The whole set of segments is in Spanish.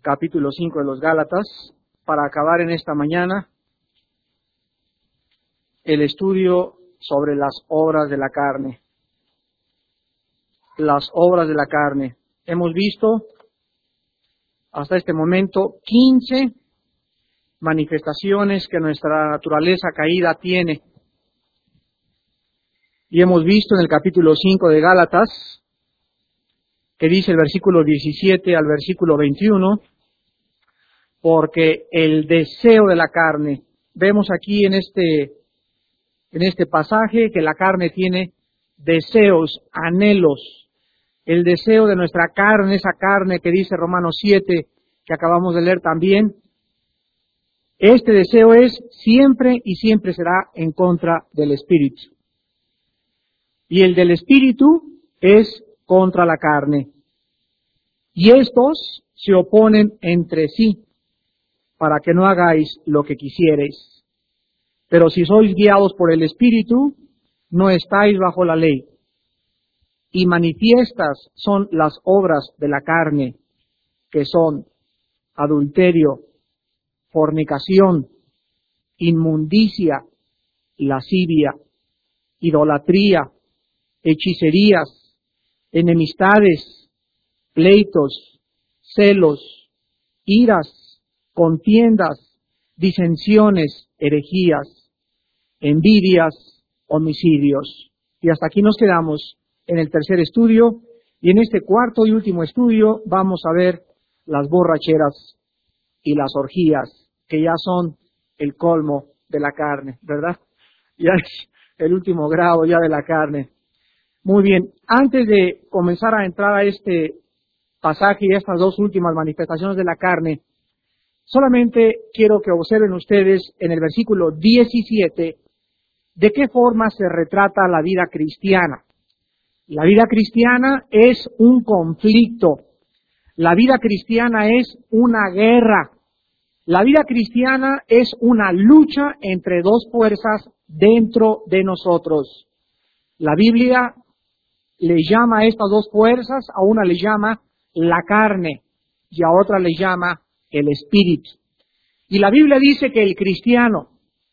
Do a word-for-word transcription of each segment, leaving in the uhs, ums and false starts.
capítulo cinco de los Gálatas, para acabar en esta mañana el estudio sobre las obras de la carne. Las obras de la carne. Hemos visto hasta este momento quince manifestaciones que nuestra naturaleza caída tiene. Y hemos visto en el capítulo cinco de Gálatas, que dice el versículo diecisiete al versículo veintiuno, porque el deseo de la carne, vemos aquí en este, en este pasaje que la carne tiene deseos, anhelos. El deseo de nuestra carne, esa carne que dice Romanos siete, que acabamos de leer también, este deseo es siempre y siempre será en contra del Espíritu. Y el del Espíritu es contra la carne. Y estos se oponen entre sí, para que no hagáis lo que quisierais. Pero si sois guiados por el Espíritu, no estáis bajo la ley. Y manifiestas son las obras de la carne, que son adulterio, fornicación, inmundicia, lascivia, idolatría, hechicerías, enemistades, pleitos, celos, iras, contiendas, disensiones, herejías, envidias, homicidios. Y hasta aquí nos quedamos en el tercer estudio, y en este cuarto y último estudio vamos a ver las borracheras y las orgías, que ya son el colmo de la carne, ¿verdad? Ya es el último grado ya de la carne. Muy bien, antes de comenzar a entrar a este pasaje y a estas dos últimas manifestaciones de la carne, solamente quiero que observen ustedes en el versículo diecisiete de qué forma se retrata la vida cristiana. La vida cristiana es un conflicto. La vida cristiana es una guerra. La vida cristiana es una lucha entre dos fuerzas dentro de nosotros. La Biblia le llama a estas dos fuerzas, a una le llama la carne y a otra le llama el espíritu. Y la Biblia dice que el cristiano,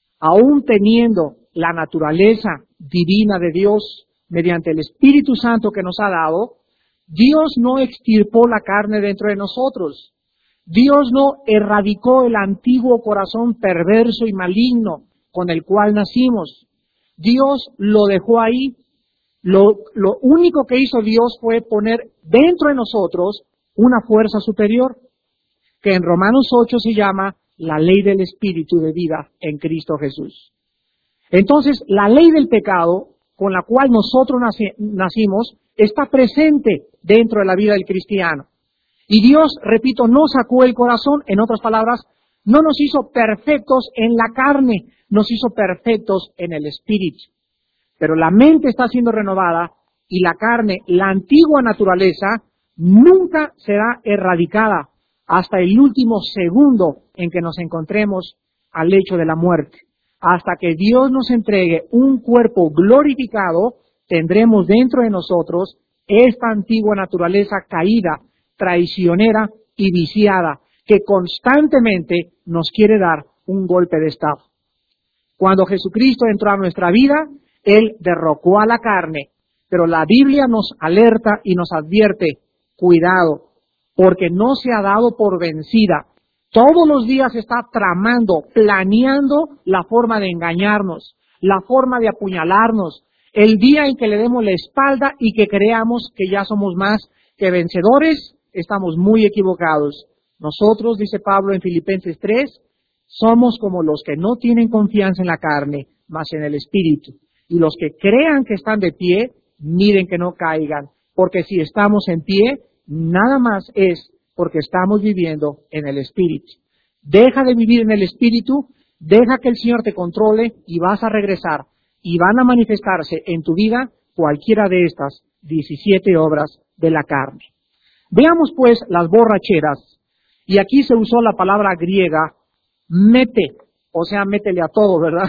aún teniendo la naturaleza divina de Dios mediante el Espíritu Santo que nos ha dado, Dios no extirpó la carne dentro de nosotros. Dios no erradicó el antiguo corazón perverso y maligno con el cual nacimos. Dios lo dejó ahí. Lo, lo único que hizo Dios fue poner dentro de nosotros una fuerza superior, que en Romanos ocho se llama la ley del Espíritu de vida en Cristo Jesús. Entonces, la ley del pecado, con la cual nosotros naci- nacimos, está presente dentro de la vida del cristiano. Y Dios, repito, no sacó el corazón, en otras palabras, no nos hizo perfectos en la carne, nos hizo perfectos en el Espíritu. Pero la mente está siendo renovada y la carne, la antigua naturaleza, nunca será erradicada hasta el último segundo en que nos encontremos al lecho de la muerte. Hasta que Dios nos entregue un cuerpo glorificado, tendremos dentro de nosotros esta antigua naturaleza caída, traicionera y viciada, que constantemente nos quiere dar un golpe de estado. Cuando Jesucristo entró a nuestra vida, Él derrocó a la carne, pero la Biblia nos alerta y nos advierte, cuidado, porque no se ha dado por vencida. Todos los días está tramando, planeando la forma de engañarnos, la forma de apuñalarnos, el día en que le demos la espalda y que creamos que ya somos más que vencedores, estamos muy equivocados. Nosotros, dice Pablo en Filipenses tres, somos como los que no tienen confianza en la carne, mas en el Espíritu. Y los que crean que están de pie, miren que no caigan, porque si estamos en pie, nada más es porque estamos viviendo en el Espíritu. Deja de vivir en el Espíritu, deja que el Señor te controle y vas a regresar y van a manifestarse en tu vida cualquiera de estas diecisiete obras de la carne. Veamos pues las borracheras, y aquí se usó la palabra griega mete, o sea, métele a todo, ¿verdad?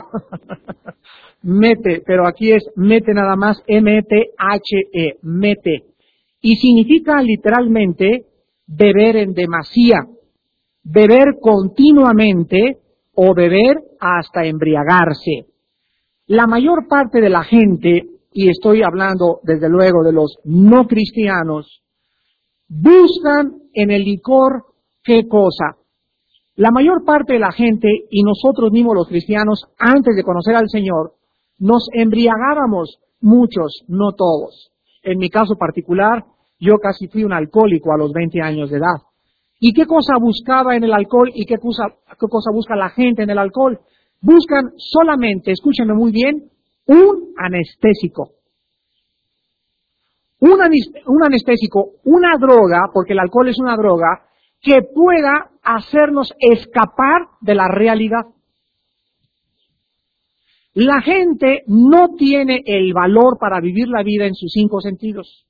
Mete, pero aquí es mete nada más, M E T H E, mete. Y significa literalmente beber en demasía, beber continuamente o beber hasta embriagarse. La mayor parte de la gente, y estoy hablando desde luego de los no cristianos, buscan en el licor ¿qué cosa? La mayor parte de la gente, y nosotros mismos los cristianos, antes de conocer al Señor, nos embriagábamos, muchos, no todos. En mi caso particular, yo casi fui un alcohólico a los veinte años de edad. ¿Y qué cosa buscaba en el alcohol y qué cosa, qué cosa busca la gente en el alcohol? Buscan solamente, escúchenme muy bien, un anestésico. Un, un anestésico, una droga, porque el alcohol es una droga, que pueda hacernos escapar de la realidad. La gente no tiene el valor para vivir la vida en sus cinco sentidos.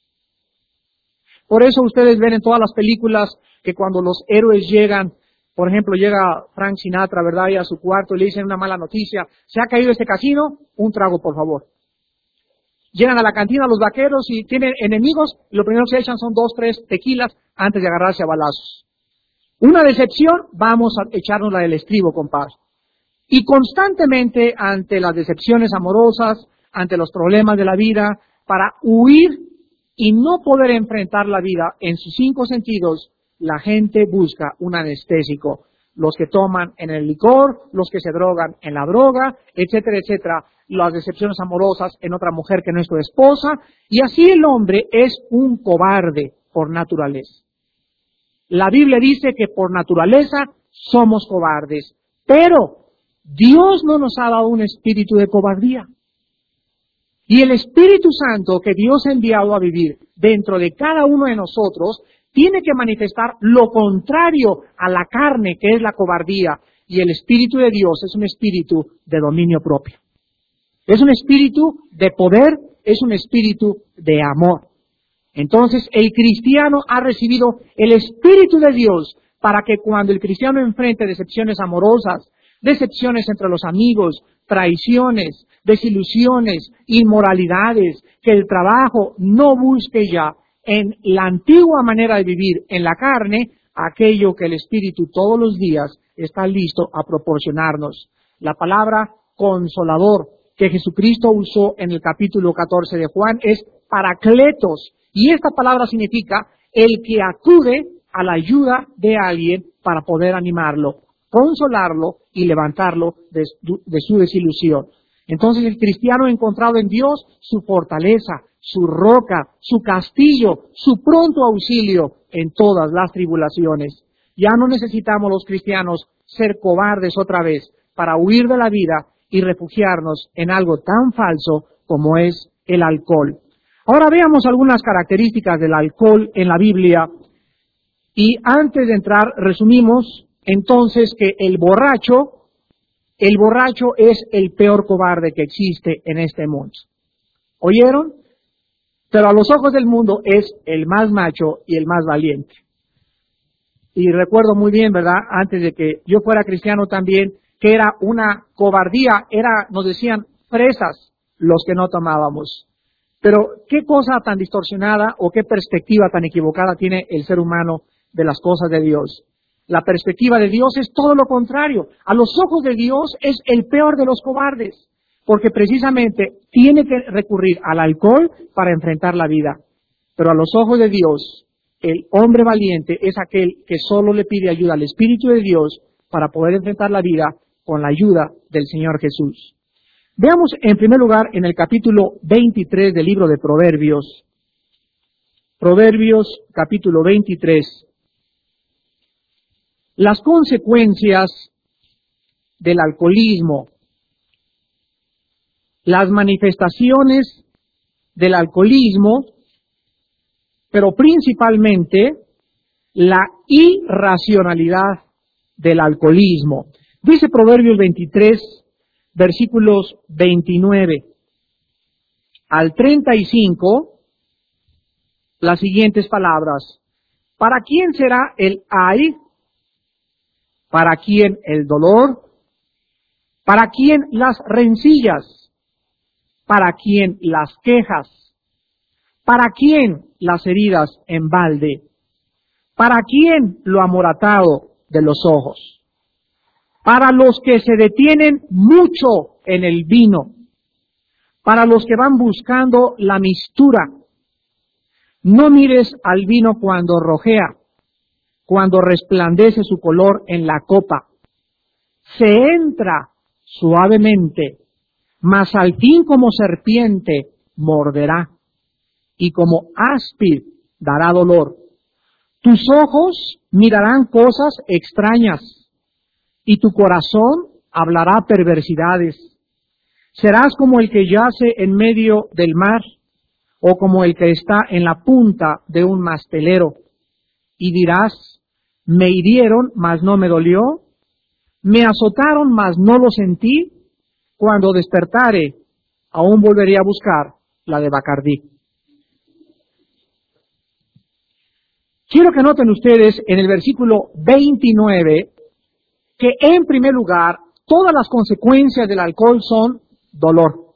Por eso ustedes ven en todas las películas que cuando los héroes llegan, por ejemplo, llega Frank Sinatra, ¿verdad?, y a su cuarto y le dicen una mala noticia, se ha caído este casino, un trago, por favor. Llegan a la cantina los vaqueros y tienen enemigos, y lo primero que se echan son dos, tres tequilas antes de agarrarse a balazos. Una decepción, vamos a echarnos la del estribo, compadre. Y constantemente ante las decepciones amorosas, ante los problemas de la vida, para huir y no poder enfrentar la vida en sus cinco sentidos, la gente busca un anestésico. Los que toman en el licor, los que se drogan en la droga, etcétera, etcétera. Las decepciones amorosas en otra mujer que no es tu esposa. Y así el hombre es un cobarde por naturaleza. La Biblia dice que por naturaleza somos cobardes. Pero Dios no nos ha dado un espíritu de cobardía. Y el Espíritu Santo que Dios ha enviado a vivir dentro de cada uno de nosotros tiene que manifestar lo contrario a la carne, que es la cobardía. Y el Espíritu de Dios es un espíritu de dominio propio. Es un espíritu de poder, es un espíritu de amor. Entonces, el cristiano ha recibido el Espíritu de Dios para que cuando el cristiano enfrente decepciones amorosas, decepciones entre los amigos, traiciones, desilusiones, inmoralidades, que el trabajo no busque ya en la antigua manera de vivir en la carne, aquello que el Espíritu todos los días está listo a proporcionarnos. La palabra consolador que Jesucristo usó en el capítulo catorce de Juan es paracletos, y esta palabra significa el que acude a la ayuda de alguien para poder animarlo, consolarlo y levantarlo de, de su desilusión. Entonces el cristiano ha encontrado en Dios su fortaleza, su roca, su castillo, su pronto auxilio en todas las tribulaciones. Ya no necesitamos los cristianos ser cobardes otra vez para huir de la vida y refugiarnos en algo tan falso como es el alcohol. Ahora veamos algunas características del alcohol en la Biblia y antes de entrar resumimos entonces que el borracho, el borracho es el peor cobarde que existe en este mundo. ¿Oyeron? Pero a los ojos del mundo es el más macho y el más valiente. Y recuerdo muy bien, ¿verdad?, antes de que yo fuera cristiano también, que era una cobardía, era, nos decían, fresas los que no tomábamos. Pero qué cosa tan distorsionada o qué perspectiva tan equivocada tiene el ser humano de las cosas de Dios. La perspectiva de Dios es todo lo contrario. A los ojos de Dios es el peor de los cobardes, porque precisamente tiene que recurrir al alcohol para enfrentar la vida. Pero a los ojos de Dios, el hombre valiente es aquel que solo le pide ayuda al Espíritu de Dios para poder enfrentar la vida con la ayuda del Señor Jesús. Veamos en primer lugar en el capítulo veintitrés del libro de Proverbios. Proverbios capítulo veintitrés. Las consecuencias del alcoholismo, las manifestaciones del alcoholismo, pero principalmente la irracionalidad del alcoholismo. Dice Proverbios veintitrés, versículos veintinueve al treinta y cinco, las siguientes palabras. ¿Para quién será el ay? ¿Para quién el dolor? ¿Para quién las rencillas? ¿Para quién las quejas? ¿Para quién las heridas en balde? ¿Para quién lo amoratado de los ojos. Para los que se detienen mucho en el vino, para los que van buscando la mistura, no mires al vino cuando rojea, cuando resplandece su color en la copa. Se entra suavemente, mas al fin como serpiente morderá, y como áspid dará dolor. Tus ojos mirarán cosas extrañas, y tu corazón hablará perversidades. Serás como el que yace en medio del mar, o como el que está en la punta de un mastelero, y dirás, me hirieron, mas no me dolió, me azotaron, mas no lo sentí, cuando despertare, aún volveré a buscar la de Bacardí. Quiero que noten ustedes en el versículo veintinueve que en primer lugar todas las consecuencias del alcohol son dolor.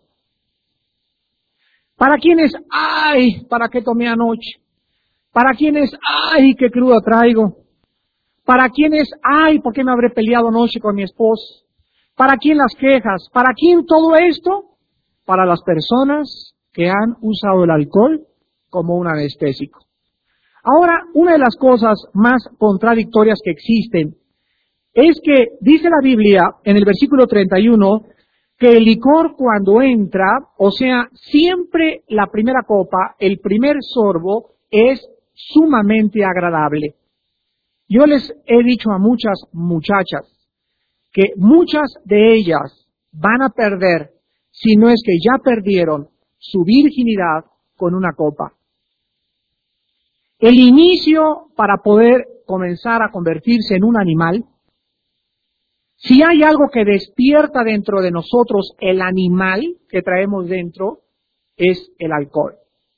Para quienes, ay, ¿para qué tomé anoche? Para quienes, ay, qué cruda traigo. Para quienes, ay, ¿por qué me habré peleado anoche con mi esposa? ¿Para quién las quejas? ¿Para quién todo esto? Para las personas que han usado el alcohol como un anestésico. Ahora, una de las cosas más contradictorias que existen es que dice la Biblia en el versículo treinta y uno que el licor cuando entra, o sea, siempre la primera copa, el primer sorbo, es sumamente agradable. Yo les he dicho a muchas muchachas que muchas de ellas van a perder, si no es que ya perdieron, su virginidad con una copa. El inicio para poder comenzar a convertirse en un animal, si hay algo que despierta dentro de nosotros el animal que traemos dentro, es el alcohol.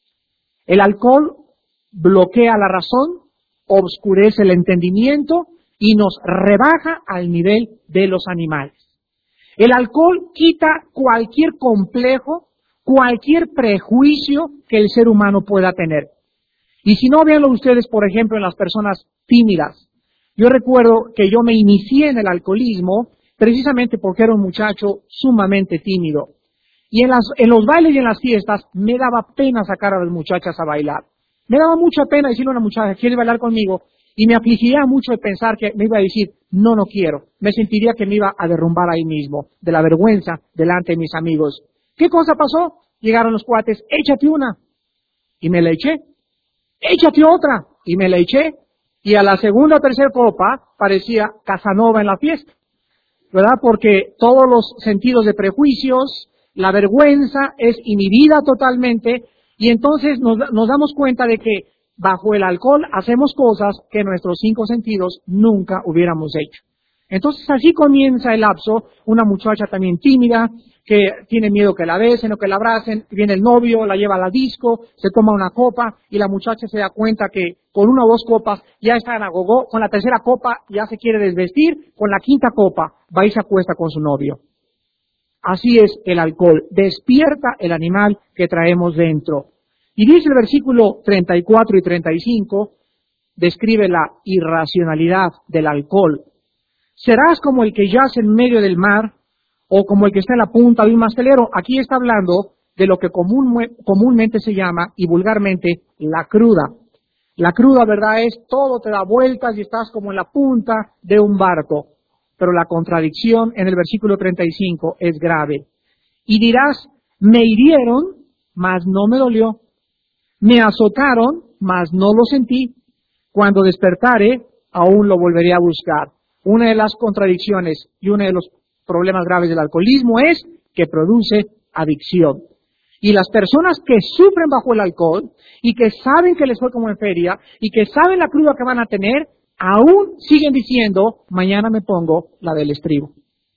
El alcohol bloquea la razón, obscurece el entendimiento y nos rebaja al nivel de los animales. El alcohol quita cualquier complejo, cualquier prejuicio que el ser humano pueda tener. Y si no, véanlo ustedes, por ejemplo, en las personas tímidas. Yo recuerdo que yo me inicié en el alcoholismo precisamente porque era un muchacho sumamente tímido. Y en, las, en los bailes y en las fiestas me daba pena sacar a las muchachas a bailar. Me daba mucha pena decirle a una muchacha, ¿quieres bailar conmigo? Y me afligía mucho de pensar que me iba a decir, no, no quiero. Me sentiría que me iba a derrumbar ahí mismo, de la vergüenza delante de mis amigos. ¿Qué cosa pasó? Llegaron los cuates, échate una. Y me la eché. Échate otra. Y me la eché. Y a la segunda o tercera copa parecía Casanova en la fiesta, ¿verdad? Porque todos los sentidos de prejuicios, la vergüenza es inhibida totalmente y entonces nos, nos damos cuenta de que bajo el alcohol hacemos cosas que nuestros cinco sentidos nunca hubiéramos hecho. Entonces así comienza el lapso, una muchacha también tímida, que tiene miedo que la besen o que la abracen, viene el novio, la lleva a la disco, se toma una copa y la muchacha se da cuenta que con una o dos copas ya está en agogó, con la tercera copa ya se quiere desvestir, con la quinta copa va y se acuesta con su novio. Así es el alcohol, despierta el animal que traemos dentro. Y dice el versículo treinta y cuatro y treinta y cinco, describe la irracionalidad del alcohol. Serás como el que yace en medio del mar, o como el que está en la punta de un mastelero. Aquí está hablando de lo que común, comúnmente se llama, y vulgarmente, la cruda. La cruda, ¿verdad?, es todo te da vueltas y estás como en la punta de un barco. Pero la contradicción en el versículo treinta y cinco es grave. Y dirás, me hirieron, mas no me dolió. Me azotaron, mas no lo sentí. Cuando despertare, aún lo volveré a buscar. Una de las contradicciones y uno de los problemas graves del alcoholismo es que produce adicción. Y las personas que sufren bajo el alcohol y que saben que les fue como en feria y que saben la cruda que van a tener, aún siguen diciendo, mañana me pongo la del estribo.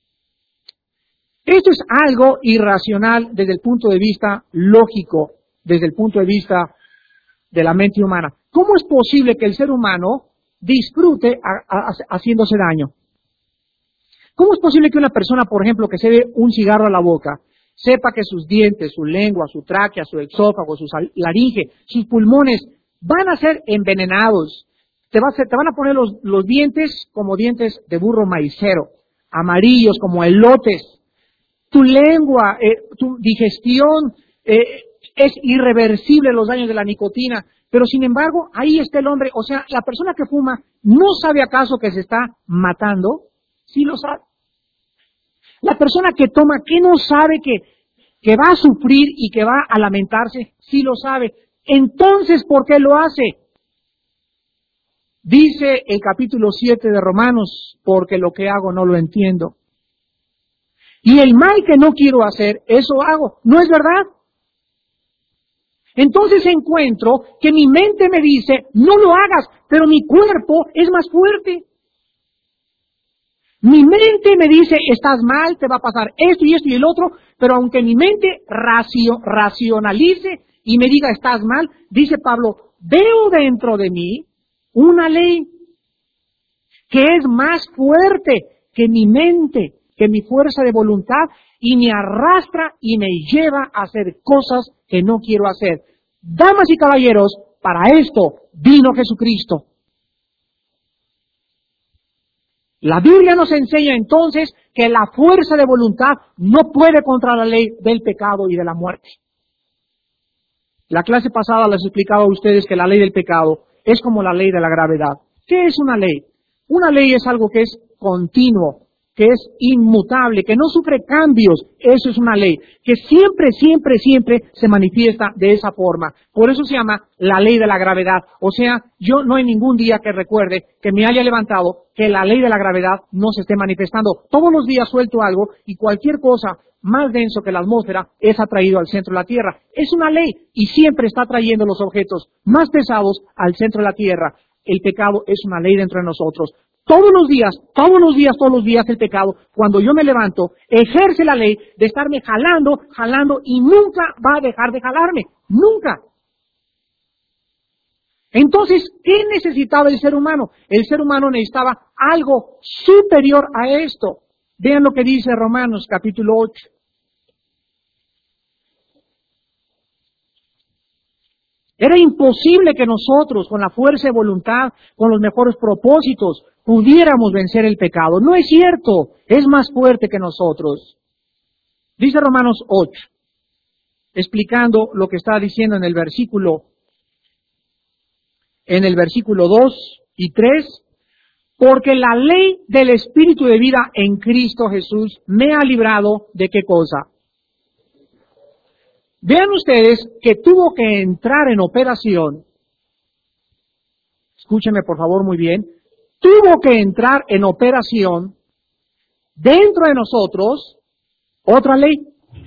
Esto es algo irracional desde el punto de vista lógico, desde el punto de vista de la mente humana. ¿Cómo es posible que el ser humano disfrute a, a, haciéndose daño? ¿Cómo es posible que una persona, por ejemplo, que se dé un cigarro a la boca, sepa que sus dientes, su lengua, su tráquea, su exófago, su laringe, sus pulmones van a ser envenenados, te, vas, te van a poner los, los dientes como dientes de burro maicero, amarillos como elotes. Tu lengua, eh, tu digestión, eh, es irreversible los daños de la nicotina. Pero sin embargo, ahí está el hombre. O sea, la persona que fuma, ¿no sabe acaso que se está matando? Sí lo sabe. La persona que toma, ¿qué no sabe que, que va a sufrir y que va a lamentarse? Sí lo sabe. Entonces, ¿por qué lo hace? Dice el capítulo siete de Romanos, porque lo que hago no lo entiendo. Y el mal que no quiero hacer, eso hago. ¿No es verdad? Entonces encuentro que mi mente me dice, no lo hagas, pero mi cuerpo es más fuerte. Mi mente me dice, estás mal, te va a pasar esto y esto y el otro, pero aunque mi mente racio, racionalice y me diga, estás mal, dice Pablo, veo dentro de mí una ley que es más fuerte que mi mente, que mi fuerza de voluntad, y me arrastra y me lleva a hacer cosas que no quiero hacer. Damas y caballeros, para esto vino Jesucristo. La Biblia nos enseña entonces que la fuerza de voluntad no puede contra la ley del pecado y de la muerte. La clase pasada les explicaba a ustedes que la ley del pecado es como la ley de la gravedad. ¿Qué es una ley? Una ley es algo que es continuo, que es inmutable, que no sufre cambios. Eso es una ley, que siempre, siempre, siempre se manifiesta de esa forma. Por eso se llama la ley de la gravedad. O sea, yo no hay ningún día que recuerde que me haya levantado que la ley de la gravedad no se esté manifestando. Todos los días suelto algo y cualquier cosa más denso que la atmósfera es atraído al centro de la Tierra. Es una ley y siempre está atrayendo los objetos más pesados al centro de la Tierra. El pecado es una ley dentro de nosotros. Todos los días, todos los días, todos los días el pecado, cuando yo me levanto, ejerce la ley de estarme jalando, jalando y nunca va a dejar de jalarme. Nunca. Entonces, ¿qué necesitaba el ser humano? El ser humano necesitaba algo superior a esto. Vean lo que dice Romanos capítulo ocho. Era imposible que nosotros, con la fuerza de voluntad, con los mejores propósitos, pudiéramos vencer el pecado. No es cierto, es más fuerte que nosotros. Dice Romanos ocho, explicando lo que está diciendo en el versículo, en el versículo dos y tres, porque la ley del Espíritu de vida en Cristo Jesús me ha librado de ¿qué cosa? Vean ustedes que tuvo que entrar en operación, escúchenme por favor muy bien, tuvo que entrar en operación dentro de nosotros otra ley.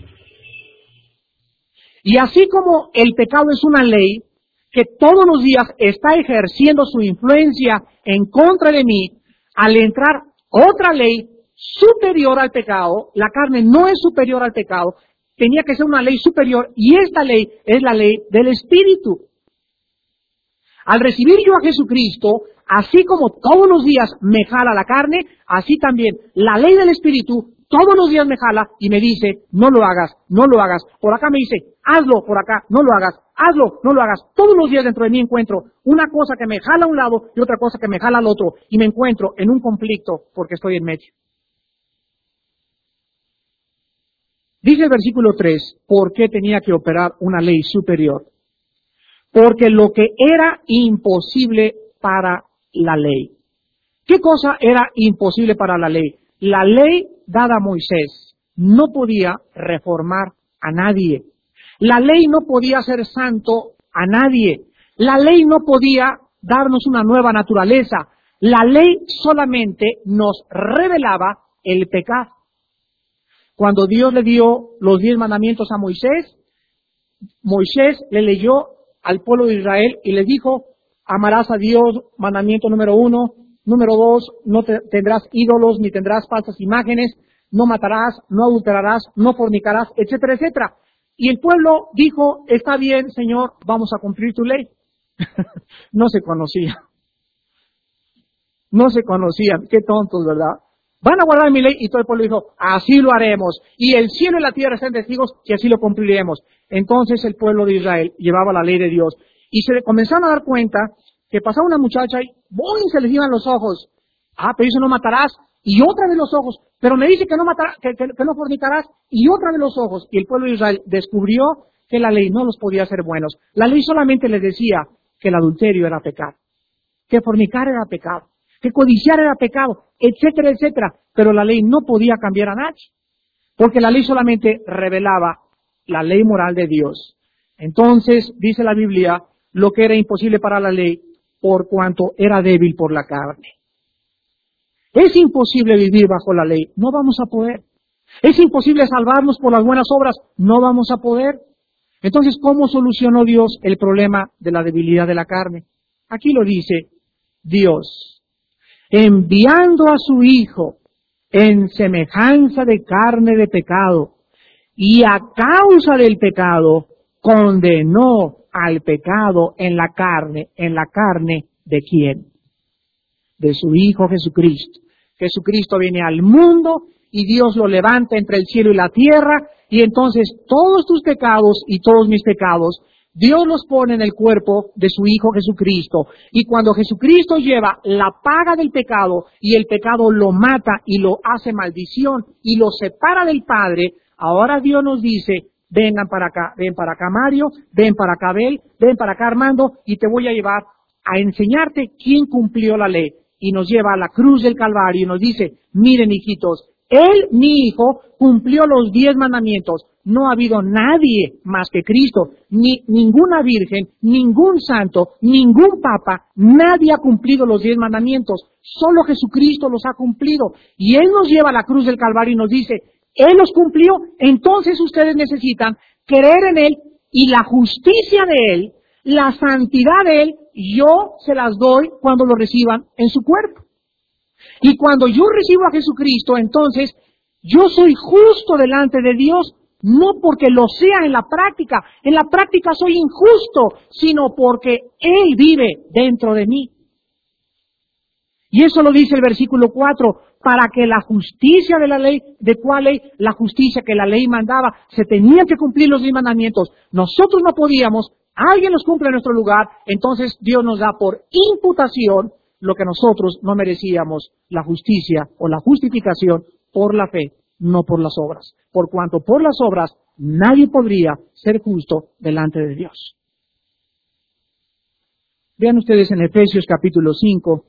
Y así como el pecado es una ley que todos los días está ejerciendo su influencia en contra de mí, al entrar otra ley superior al pecado, la carne no es superior al pecado, tenía que ser una ley superior, y esta ley es la ley del Espíritu. Al recibir yo a Jesucristo, así como todos los días me jala la carne, así también la ley del Espíritu todos los días me jala y me dice, no lo hagas, no lo hagas. Por acá me dice, hazlo, por acá, no lo hagas, hazlo, no lo hagas. Todos los días dentro de mí encuentro una cosa que me jala a un lado y otra cosa que me jala al otro, y me encuentro en un conflicto porque estoy en medio. Dice el versículo tres, ¿por qué tenía que operar una ley superior? Porque lo que era imposible para la ley. ¿Qué cosa era imposible para la ley? La ley dada a Moisés no podía reformar a nadie. La ley no podía hacer santo a nadie. La ley no podía darnos una nueva naturaleza. La ley solamente nos revelaba el pecado. Cuando Dios le dio los diez mandamientos a Moisés, Moisés le leyó al pueblo de Israel y les dijo, amarás a Dios, mandamiento número uno, número dos, no te, tendrás ídolos ni tendrás falsas imágenes, no matarás, no adulterarás, no fornicarás, etcétera, etcétera. Y el pueblo dijo, está bien, Señor, vamos a cumplir tu ley. No se conocía. No se conocían, qué tontos, ¿verdad? Van a guardar mi ley, y todo el pueblo dijo, así lo haremos, y el cielo y la tierra están testigos que así lo cumpliremos. Entonces el pueblo de Israel llevaba la ley de Dios, y se comenzaron a dar cuenta que pasaba una muchacha y ¡boing! Se les iban los ojos. Ah, pero dice no matarás. Y otra vez los ojos. Pero me dice que no matarás, que, que, que no fornicarás. Y otra vez los ojos. Y el pueblo de Israel descubrió que la ley no los podía hacer buenos. La ley solamente les decía que el adulterio era pecado, que fornicar era pecado, que codiciar era pecado, etcétera, etcétera. Pero la ley no podía cambiar a nadie, porque la ley solamente revelaba la ley moral de Dios. Entonces, dice la Biblia, lo que era imposible para la ley, por cuanto era débil por la carne. Es imposible vivir bajo la ley, no vamos a poder. Es imposible salvarnos por las buenas obras, no vamos a poder. Entonces, ¿cómo solucionó Dios el problema de la debilidad de la carne? Aquí lo dice Dios, enviando a su Hijo en semejanza de carne de pecado, y a causa del pecado condenó al pecado en la carne. ¿En la carne de quién? De su Hijo Jesucristo. Jesucristo viene al mundo y Dios lo levanta entre el cielo y la tierra, y entonces todos tus pecados y todos mis pecados, Dios los pone en el cuerpo de su Hijo Jesucristo. Y cuando Jesucristo lleva la paga del pecado y el pecado lo mata y lo hace maldición y lo separa del Padre, ahora Dios nos dice, vengan para acá, ven para acá Mario, ven para acá Abel, ven para acá Armando, y te voy a llevar a enseñarte quién cumplió la ley. Y nos lleva a la cruz del Calvario y nos dice, miren hijitos, él, mi hijo, cumplió los diez mandamientos. No ha habido nadie más que Cristo, ni ninguna virgen, ningún santo, ningún papa, nadie ha cumplido los diez mandamientos. Solo Jesucristo los ha cumplido. Y Él nos lleva a la cruz del Calvario y nos dice, Él los cumplió, entonces ustedes necesitan creer en Él, y la justicia de Él, la santidad de Él, yo se las doy cuando lo reciban en su cuerpo. Y cuando yo recibo a Jesucristo, entonces yo soy justo delante de Dios, no porque lo sea en la práctica, en la práctica soy injusto, sino porque Él vive dentro de mí. Y eso lo dice el versículo cuatro, para que la justicia de la ley, ¿de cuál ley? La justicia que la ley mandaba, se tenían que cumplir los diez mandamientos. Nosotros no podíamos, alguien los cumple en nuestro lugar, entonces Dios nos da por imputación lo que nosotros no merecíamos, la justicia o la justificación por la fe, no por las obras. Por cuanto por las obras nadie podría ser justo delante de Dios. Vean ustedes en Efesios capítulo cinco,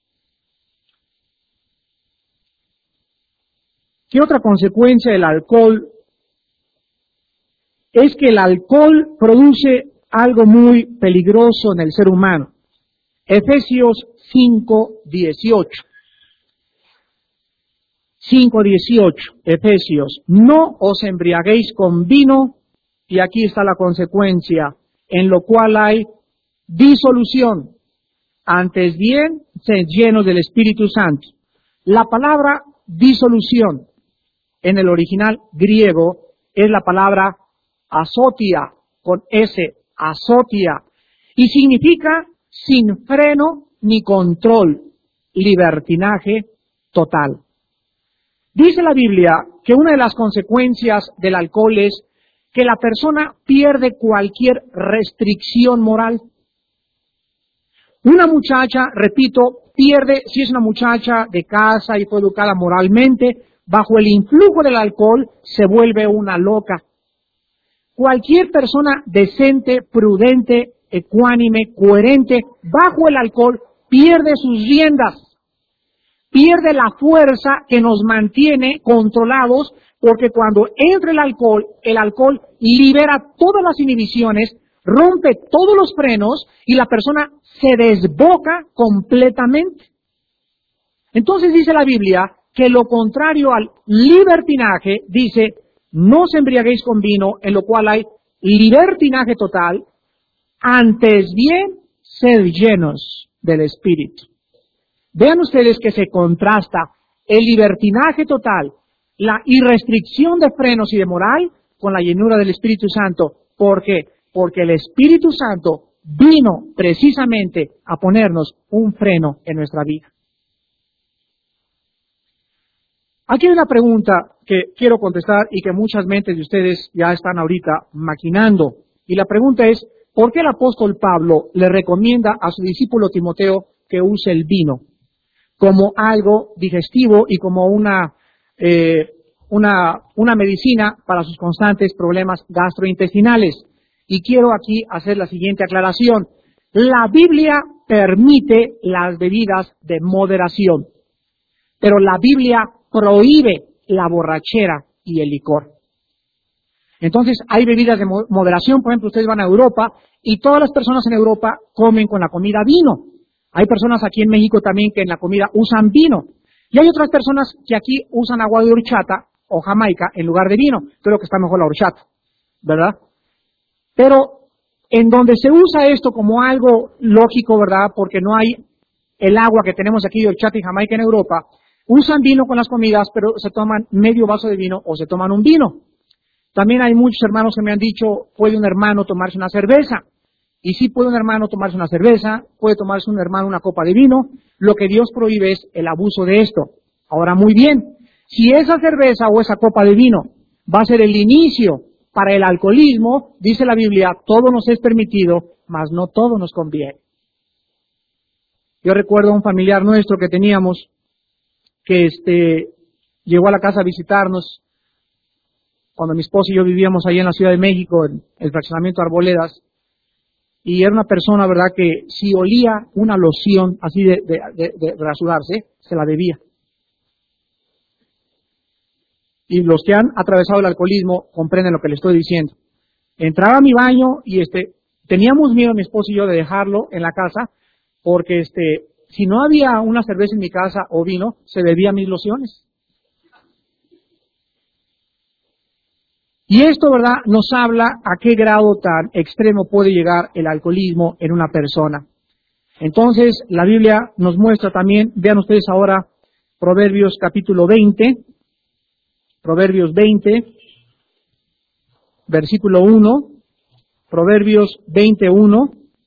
¿qué otra consecuencia del alcohol? Es que el alcohol produce algo muy peligroso en el ser humano. Efesios cinco dieciocho. cinco dieciocho, Efesios. No os embriaguéis con vino, y aquí está la consecuencia, en lo cual hay disolución. Antes bien, sed llenos del Espíritu Santo. La palabra disolución en el original griego es la palabra azotia, con S, azotia, y significa sin freno ni control, libertinaje total. Dice la Biblia que una de las consecuencias del alcohol es que la persona pierde cualquier restricción moral. Una muchacha, repito, pierde, si es una muchacha de casa y fue educada moralmente, bajo el influjo del alcohol se vuelve una loca. Cualquier persona decente, prudente, ecuánime, coherente, bajo el alcohol, pierde sus riendas, pierde la fuerza que nos mantiene controlados, porque cuando entra el alcohol, el alcohol libera todas las inhibiciones, rompe todos los frenos y la persona se desboca completamente. Entonces dice la Biblia que lo contrario al libertinaje, dice, no os embriaguéis con vino, en lo cual hay libertinaje total, antes bien, sed llenos del Espíritu. Vean ustedes que se contrasta el libertinaje total, la irrestricción de frenos y de moral, con la llenura del Espíritu Santo. ¿Por qué? Porque el Espíritu Santo vino precisamente a ponernos un freno en nuestra vida. Aquí hay una pregunta que quiero contestar y que muchas mentes de ustedes ya están ahorita maquinando. Y la pregunta es, ¿por qué el apóstol Pablo le recomienda a su discípulo Timoteo que use el vino como algo digestivo y como una, eh, una, una medicina para sus constantes problemas gastrointestinales? Y quiero aquí hacer la siguiente aclaración. La Biblia permite las bebidas de moderación, pero la Biblia prohíbe la borrachera y el licor. Entonces, hay bebidas de moderación. Por ejemplo, ustedes van a Europa y todas las personas en Europa comen con la comida vino. Hay personas aquí en México también que en la comida usan vino. Y hay otras personas que aquí usan agua de horchata o jamaica en lugar de vino. Creo que está mejor la horchata, ¿verdad? Pero en donde se usa esto como algo lógico, ¿verdad? Porque no hay el agua que tenemos aquí de horchata y jamaica en Europa, usan vino con las comidas, pero se toman medio vaso de vino o se toman un vino. También hay muchos hermanos que me han dicho, ¿puede un hermano tomarse una cerveza? Y sí puede un hermano tomarse una cerveza, puede tomarse un hermano una copa de vino. Lo que Dios prohíbe es el abuso de esto. Ahora, muy bien, si esa cerveza o esa copa de vino va a ser el inicio para el alcoholismo, dice la Biblia, todo nos es permitido, mas no todo nos conviene. Yo recuerdo a un familiar nuestro que teníamos, que este, llegó a la casa a visitarnos, cuando mi esposo y yo vivíamos ahí en la Ciudad de México, en el fraccionamiento Arboledas, y era una persona, ¿verdad?, que si olía una loción así de, de, de, de rasurarse, se la bebía. Y los que han atravesado el alcoholismo comprenden lo que le estoy diciendo. Entraba a mi baño y este, teníamos miedo, mi esposo y yo, de dejarlo en la casa, porque este, si no había una cerveza en mi casa o vino, se bebía mis lociones. Y esto, ¿verdad?, nos habla a qué grado tan extremo puede llegar el alcoholismo en una persona. Entonces, la Biblia nos muestra también, vean ustedes ahora, Proverbios capítulo veinte, Proverbios veinte, versículo uno, Proverbios veintiuno,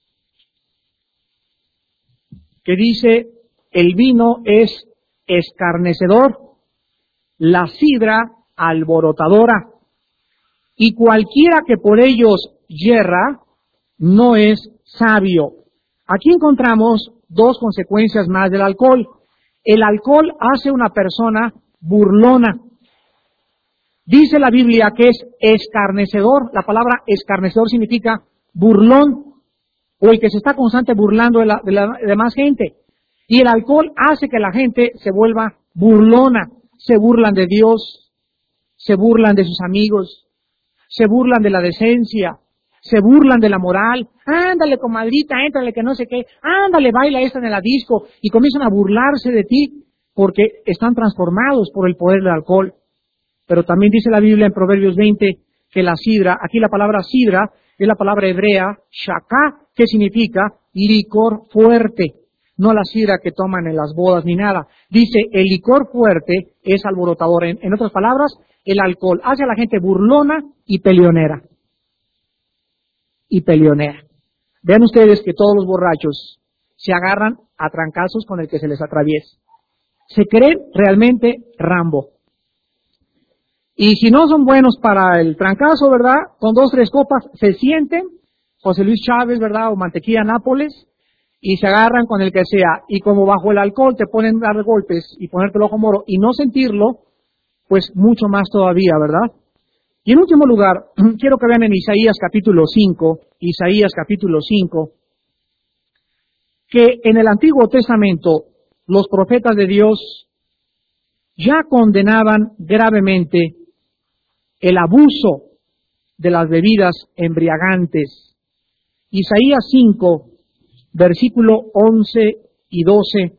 que dice, el vino es escarnecedor, la sidra alborotadora, y cualquiera que por ellos yerra, no es sabio. Aquí encontramos dos consecuencias más del alcohol. El alcohol hace una persona burlona. Dice la Biblia que es escarnecedor. La palabra escarnecedor significa burlón, o el que se está constante burlando de la, de la demás gente. Y el alcohol hace que la gente se vuelva burlona. Se burlan de Dios, se burlan de sus amigos, se burlan de la decencia, se burlan de la moral. Ándale, comadrita, éntrale que no sé qué. Ándale, baila esta en la disco. Y comienzan a burlarse de ti porque están transformados por el poder del alcohol. Pero también dice la Biblia en Proverbios veinte que la sidra, aquí la palabra sidra es la palabra hebrea, shaka, que significa licor fuerte. No la sidra que toman en las bodas ni nada. Dice, el licor fuerte es alborotador. En, en otras palabras, el alcohol hace a la gente burlona y peleonera. Y peleonera. Vean ustedes que todos los borrachos se agarran a trancazos con el que se les atraviesa. Se creen realmente Rambo. Y si no son buenos para el trancazo, ¿verdad?, con dos, tres copas se sienten, José Luis Chávez, ¿verdad?, o Mantequilla Nápoles, y se agarran con el que sea. Y como bajo el alcohol te ponen a dar golpes y ponerte el ojo moro y no sentirlo, pues mucho más todavía, ¿verdad? Y en último lugar, quiero que vean en Isaías capítulo cinco, Isaías capítulo cinco, que en el Antiguo Testamento los profetas de Dios ya condenaban gravemente el abuso de las bebidas embriagantes. Isaías cinco, versículo once y doce,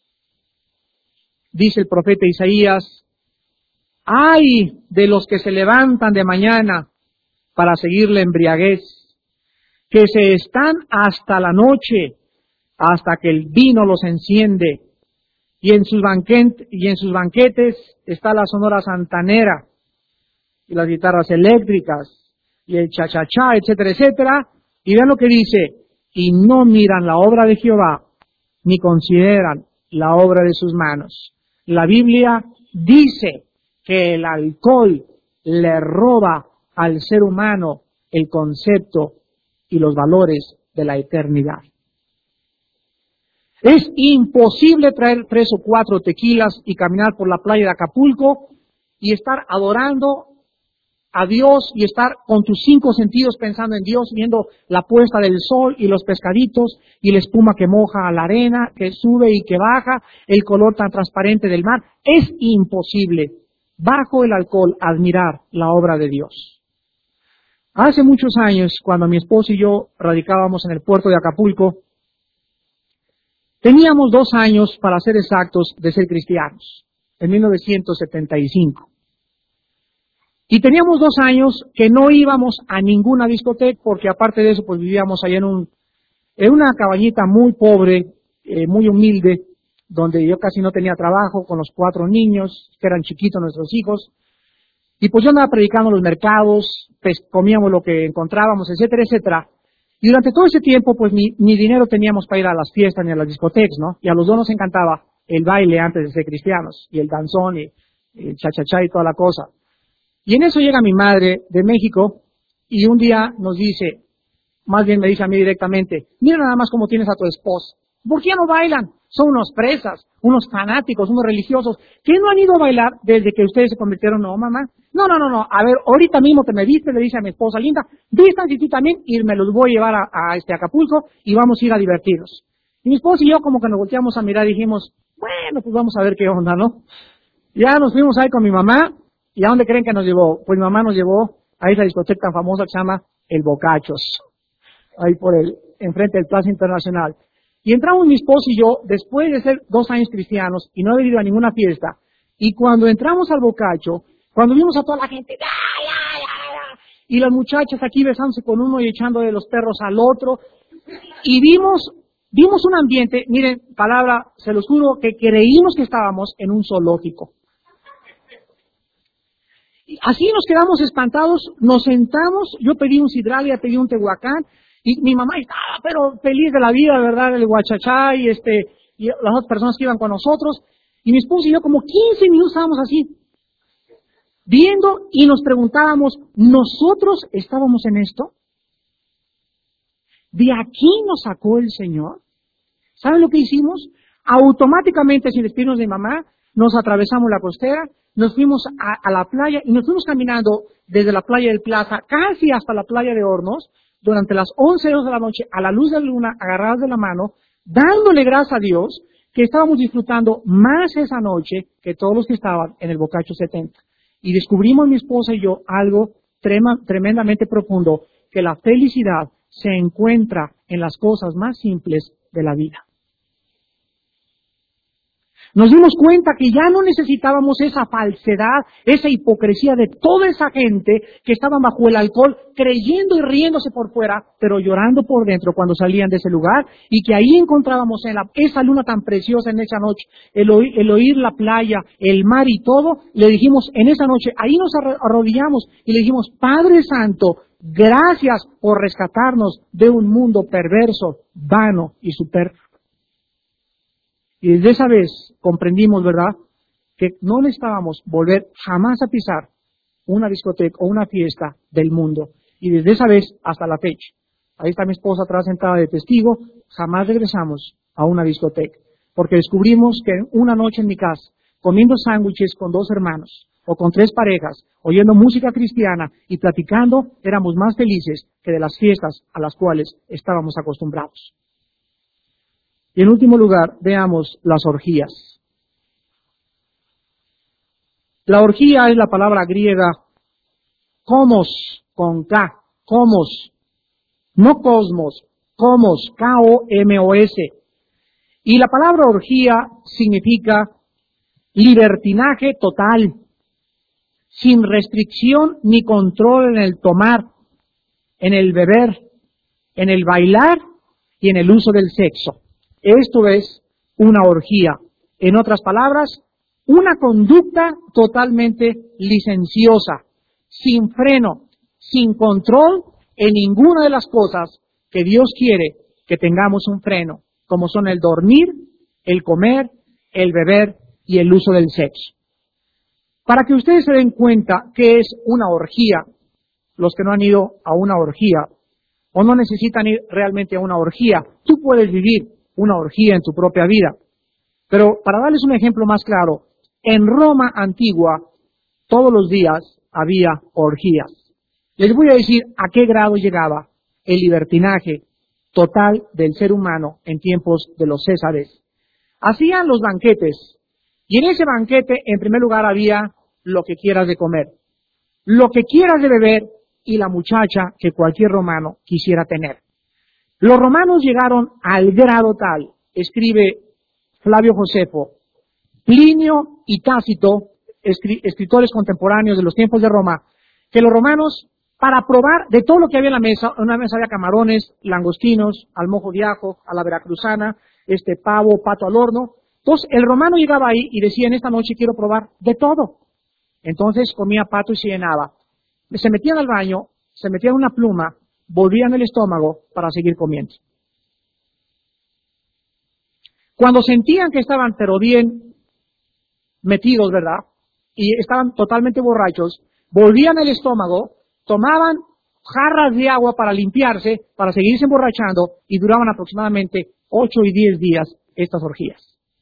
dice el profeta Isaías, ¡ay de los que se levantan de mañana para seguir la embriaguez, que se están hasta la noche, hasta que el vino los enciende, y en sus banquet, y en sus banquetes está la sonora santanera, y las guitarras eléctricas, y el cha-cha-cha, etcétera, etcétera, y vean lo que dice, y no miran la obra de Jehová, ni consideran la obra de sus manos. La Biblia dice que el alcohol le roba al ser humano el concepto y los valores de la eternidad. Es imposible traer tres o cuatro tequilas y caminar por la playa de Acapulco y estar adorando a Dios y estar con tus cinco sentidos pensando en Dios, viendo la puesta del sol y los pescaditos y la espuma que moja a la arena, que sube y que baja, el color tan transparente del mar. Es imposible, bajo el alcohol, admirar la obra de Dios. Hace muchos años, cuando mi esposo y yo radicábamos en el puerto de Acapulco, teníamos dos años, para ser exactos, de ser cristianos, en mil novecientos setenta y cinco. Y teníamos dos años que no íbamos a ninguna discoteca, porque aparte de eso, pues vivíamos allá en, un, en una cabañita muy pobre, eh, muy humilde, donde yo casi no tenía trabajo, con los cuatro niños, que eran chiquitos nuestros hijos. Y pues yo andaba predicando en los mercados, pues comíamos lo que encontrábamos, etcétera, etcétera. Y durante todo ese tiempo, pues ni, ni dinero teníamos para ir a las fiestas ni a las discotecas, ¿no? Y a los dos nos encantaba el baile antes de ser cristianos, y el danzón, y el cha-cha-cha y toda la cosa. Y en eso llega mi madre de México, y un día nos dice, más bien me dice a mí directamente, mira nada más cómo tienes a tu esposa. ¿Por qué no bailan? Son unos fresas, unos fanáticos, unos religiosos, que no han ido a bailar desde que ustedes se convirtieron. No, mamá. No, no, no, no. A ver, ahorita mismo te me viste, le dice a mi esposa linda, vístanse tú también y me los voy a llevar a, a este Acapulco y vamos a ir a divertirnos. Y mi esposa y yo como que nos volteamos a mirar y dijimos, bueno, pues vamos a ver qué onda, ¿no? Ya nos fuimos ahí con mi mamá. ¿Y a dónde creen que nos llevó? Pues mi mamá nos llevó a esa discoteca tan famosa que se llama El Bocachos, ahí por el, enfrente del Plaza Internacional. Y entramos mi esposo y yo, después de ser dos años cristianos y no haber ido a ninguna fiesta, y cuando entramos al Bocacho, cuando vimos a toda la gente, ¡ya, ya, ya, ya! Y las muchachas aquí besándose con uno y echando de los perros al otro, y vimos, vimos un ambiente, miren, palabra, se los juro, que creímos que estábamos en un zoológico. Así nos quedamos espantados, nos sentamos, yo pedí un sidral, ella pedí un tehuacán, y mi mamá estaba pero feliz de la vida, ¿verdad? El guachachá y este, y las otras personas que iban con nosotros, y mi esposo y yo como quince minutos estábamos así, viendo y nos preguntábamos, ¿nosotros estábamos en esto? ¿De aquí nos sacó el Señor? ¿Saben lo que hicimos? Automáticamente, sin despedirnos de mi mamá, nos atravesamos la costera, nos fuimos a, a la playa y nos fuimos caminando desde la playa del Plaza casi hasta la playa de Hornos durante las once horas de la noche a la luz de la luna, agarradas de la mano, dándole gracias a Dios que estábamos disfrutando más esa noche que todos los que estaban en el Bocacho setenta. Y descubrimos mi esposa y yo algo trema, tremendamente profundo, que la felicidad se encuentra en las cosas más simples de la vida. Nos dimos cuenta que ya no necesitábamos esa falsedad, esa hipocresía de toda esa gente que estaban bajo el alcohol, creyendo y riéndose por fuera, pero llorando por dentro cuando salían de ese lugar, y que ahí encontrábamos en la, esa luna tan preciosa en esa noche, el oír, el oír la playa, el mar y todo. Le dijimos en esa noche, ahí nos arrodillamos y le dijimos, Padre Santo, gracias por rescatarnos de un mundo perverso, vano y superfluo. Y desde esa vez comprendimos, ¿verdad?, que no necesitábamos volver jamás a pisar una discoteca o una fiesta del mundo. Y desde esa vez hasta la fecha, ahí está mi esposa atrás sentada de testigo, jamás regresamos a una discoteca. Porque descubrimos que una noche en mi casa, comiendo sándwiches con dos hermanos, o con tres parejas, oyendo música cristiana y platicando, éramos más felices que de las fiestas a las cuales estábamos acostumbrados. Y en último lugar, veamos las orgías. La orgía es la palabra griega komos, con K, komos, no cosmos, komos, K O M O S. Y la palabra orgía significa libertinaje total, sin restricción ni control en el tomar, en el beber, en el bailar y en el uso del sexo. Esto es una orgía. En otras palabras, una conducta totalmente licenciosa, sin freno, sin control en ninguna de las cosas que Dios quiere que tengamos un freno, como son el dormir, el comer, el beber y el uso del sexo. Para que ustedes se den cuenta qué es una orgía, los que no han ido a una orgía, o no necesitan ir realmente a una orgía. Tú puedes vivir una orgía en tu propia vida. Pero para darles un ejemplo más claro, en Roma antigua, todos los días había orgías. Les voy a decir a qué grado llegaba el libertinaje total del ser humano en tiempos de los Césares. Hacían los banquetes, y en ese banquete, en primer lugar, había lo que quieras de comer, lo que quieras de beber y la muchacha que cualquier romano quisiera tener. Los romanos llegaron al grado tal, escribe Flavio Josefo, Plinio y Tácito, escritores contemporáneos de los tiempos de Roma, que los romanos, para probar de todo lo que había en la mesa, en una mesa había camarones, langostinos, al mojo de ajo, a la veracruzana, este pavo, pato al horno. Entonces el romano llegaba ahí y decía, en esta noche quiero probar de todo. Entonces comía pato y se llenaba. Se metían al baño, se metían una pluma, volvían el estómago para seguir comiendo. Cuando sentían que estaban pero bien metidos, ¿verdad? Y estaban totalmente borrachos, volvían el estómago, tomaban jarras de agua para limpiarse, para seguirse emborrachando, y duraban aproximadamente ocho y diez días estas orgías.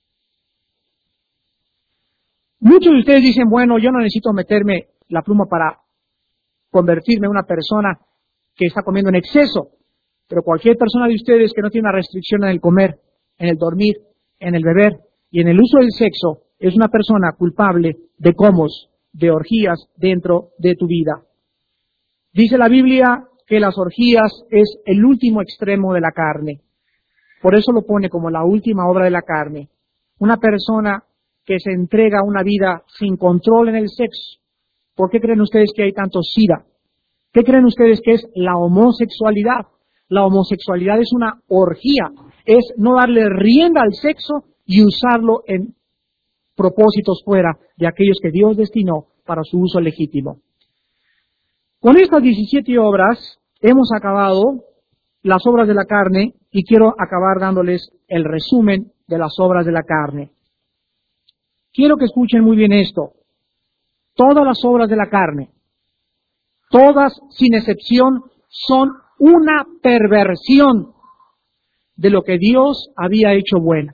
Muchos de ustedes dicen, bueno, yo no necesito meterme la pluma para convertirme en una persona que está comiendo en exceso, pero cualquier persona de ustedes que no tiene una restricción en el comer, en el dormir, en el beber y en el uso del sexo, es una persona culpable de comos, de orgías dentro de tu vida. Dice la Biblia que las orgías es el último extremo de la carne. Por eso lo pone como la última obra de la carne. Una persona que se entrega a una vida sin control en el sexo. ¿Por qué creen ustedes que hay tanto SIDA? ¿Qué creen ustedes que es la homosexualidad? La homosexualidad es una orgía. Es no darle rienda al sexo y usarlo en propósitos fuera de aquellos que Dios destinó para su uso legítimo. Con estas diecisiete obras hemos acabado las obras de la carne y quiero acabar dándoles el resumen de las obras de la carne. Quiero que escuchen muy bien esto. Todas las obras de la carne, todas sin excepción, son una perversión de lo que Dios había hecho bueno.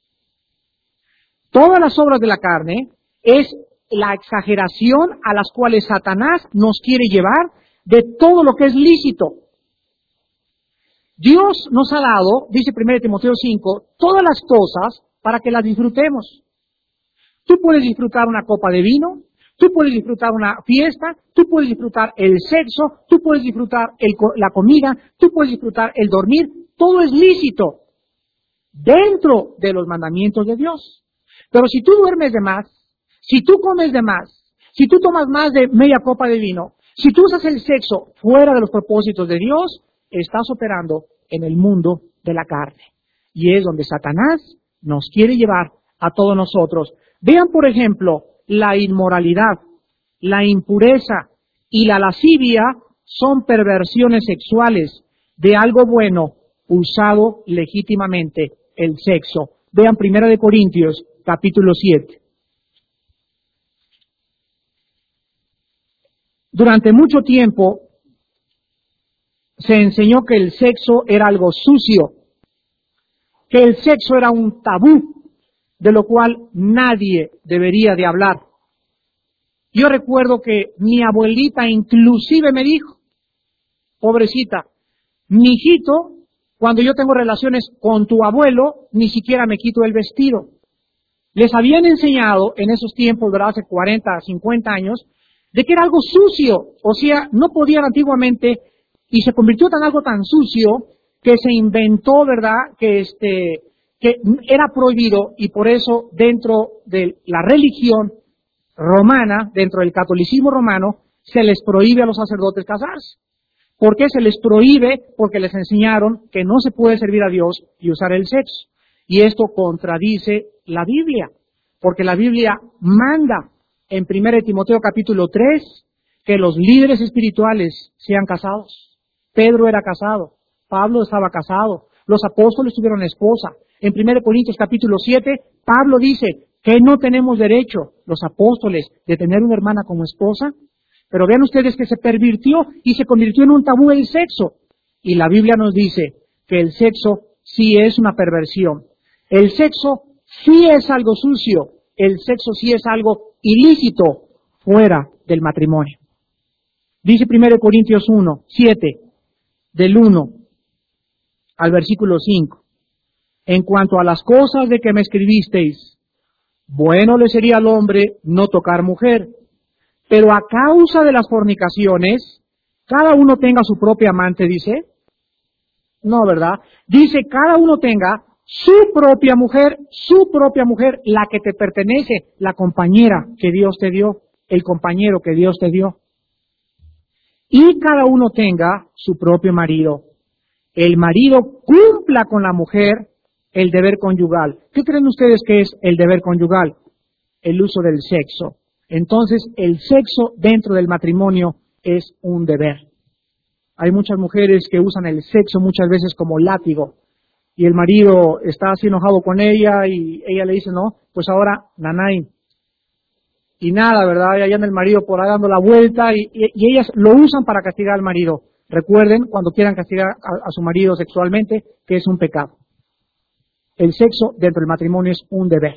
Todas las obras de la carne es la exageración a las cuales Satanás nos quiere llevar de todo lo que es lícito. Dios nos ha dado, dice primero Timoteo cinco, todas las cosas para que las disfrutemos. Tú puedes disfrutar una copa de vino, tú puedes disfrutar una fiesta, tú puedes disfrutar el sexo, tú puedes disfrutar el, la comida, tú puedes disfrutar el dormir, todo es lícito dentro de los mandamientos de Dios. Pero si tú duermes de más, si tú comes de más, si tú tomas más de media copa de vino, si tú usas el sexo fuera de los propósitos de Dios, estás operando en el mundo de la carne. Y es donde Satanás nos quiere llevar a todos nosotros. Vean, por ejemplo, la inmoralidad, la impureza y la lascivia son perversiones sexuales de algo bueno usado legítimamente, el sexo. Vean Primera de Corintios, capítulo siete. Durante mucho tiempo se enseñó que el sexo era algo sucio, que el sexo era un tabú, de lo cual nadie debería de hablar. Yo recuerdo que mi abuelita inclusive me dijo, pobrecita, mi hijito, cuando yo tengo relaciones con tu abuelo, ni siquiera me quito el vestido. Les habían enseñado en esos tiempos, ¿verdad? Hace cuarenta, cincuenta años, de que era algo sucio. O sea, no podían antiguamente, y se convirtió en algo tan sucio, que se inventó, ¿verdad?, que este, que era prohibido, y por eso dentro de la religión romana, dentro del catolicismo romano, se les prohíbe a los sacerdotes casarse. ¿Por qué se les prohíbe? Porque les enseñaron que no se puede servir a Dios y usar el sexo. Y esto contradice la Biblia, porque la Biblia manda en Primera de Timoteo capítulo tres que los líderes espirituales sean casados. Pedro era casado, Pablo estaba casado, los apóstoles tuvieron esposa. En Primera de Corintios capítulo siete, Pablo dice que no tenemos derecho, los apóstoles, de tener una hermana como esposa. Pero vean ustedes que se pervirtió y se convirtió en un tabú el sexo. Y la Biblia nos dice que el sexo sí es una perversión. El sexo sí es algo sucio. El sexo sí es algo ilícito fuera del matrimonio. Dice primero Corintios uno, siete, del uno al versículo cinco. En cuanto a las cosas de que me escribisteis, bueno le sería al hombre no tocar mujer, pero a causa de las fornicaciones, cada uno tenga su propia amante, dice. No, ¿verdad? Dice, cada uno tenga su propia mujer, su propia mujer, la que te pertenece, la compañera que Dios te dio, el compañero que Dios te dio. Y cada uno tenga su propio marido. El marido cumpla con la mujer el deber conyugal. ¿Qué creen ustedes que es el deber conyugal? El uso del sexo. Entonces, el sexo dentro del matrimonio es un deber. Hay muchas mujeres que usan el sexo muchas veces como látigo. Y el marido está así enojado con ella y ella le dice, no, pues ahora, nanay. Y nada, ¿verdad? Y allá anda el marido por ahí dando la vuelta y, y, y ellas lo usan para castigar al marido. Recuerden, cuando quieran castigar a, a su marido sexualmente, que es un pecado. El sexo dentro del matrimonio es un deber.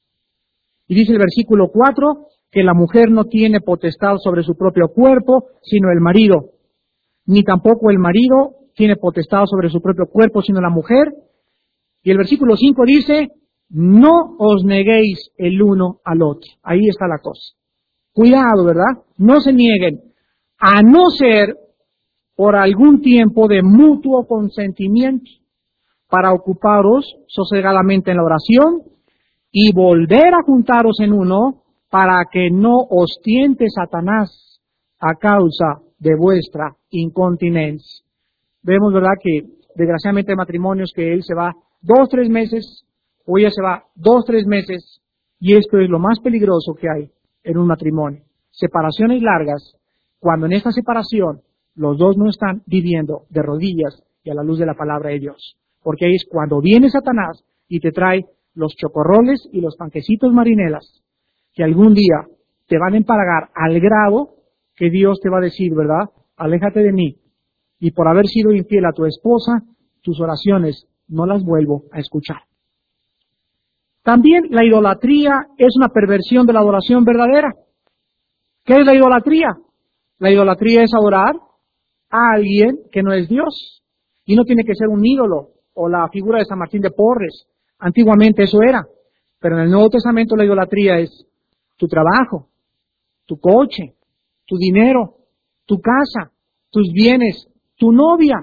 Y dice el versículo cuatro, que la mujer no tiene potestad sobre su propio cuerpo, sino el marido. Ni tampoco el marido tiene potestad sobre su propio cuerpo, sino la mujer. Y el versículo cinco dice, no os neguéis el uno al otro. Ahí está la cosa. Cuidado, ¿verdad? No se nieguen, a no ser por algún tiempo de mutuo consentimiento, para ocuparos sosegadamente en la oración y volver a juntaros en uno, para que no os tiente Satanás a causa de vuestra incontinencia. Vemos, ¿verdad?, que desgraciadamente hay matrimonios que él se va dos, tres meses, o ella se va dos, tres meses, y esto es lo más peligroso que hay en un matrimonio. Separaciones largas, cuando en esta separación los dos no están viviendo de rodillas y a la luz de la palabra de Dios. Porque ahí es cuando viene Satanás y te trae los chocorroles y los panquecitos marinelas, que algún día te van a empalagar al grado que Dios te va a decir, ¿verdad? Aléjate de mí. Y por haber sido infiel a tu esposa, tus oraciones no las vuelvo a escuchar. También la idolatría es una perversión de la adoración verdadera. ¿Qué es la idolatría? La idolatría es adorar a alguien que no es Dios. Y no tiene que ser un ídolo o la figura de San Martín de Porres. Antiguamente eso era. Pero en el Nuevo Testamento la idolatría es tu trabajo, tu coche, tu dinero, tu casa, tus bienes, tu novia,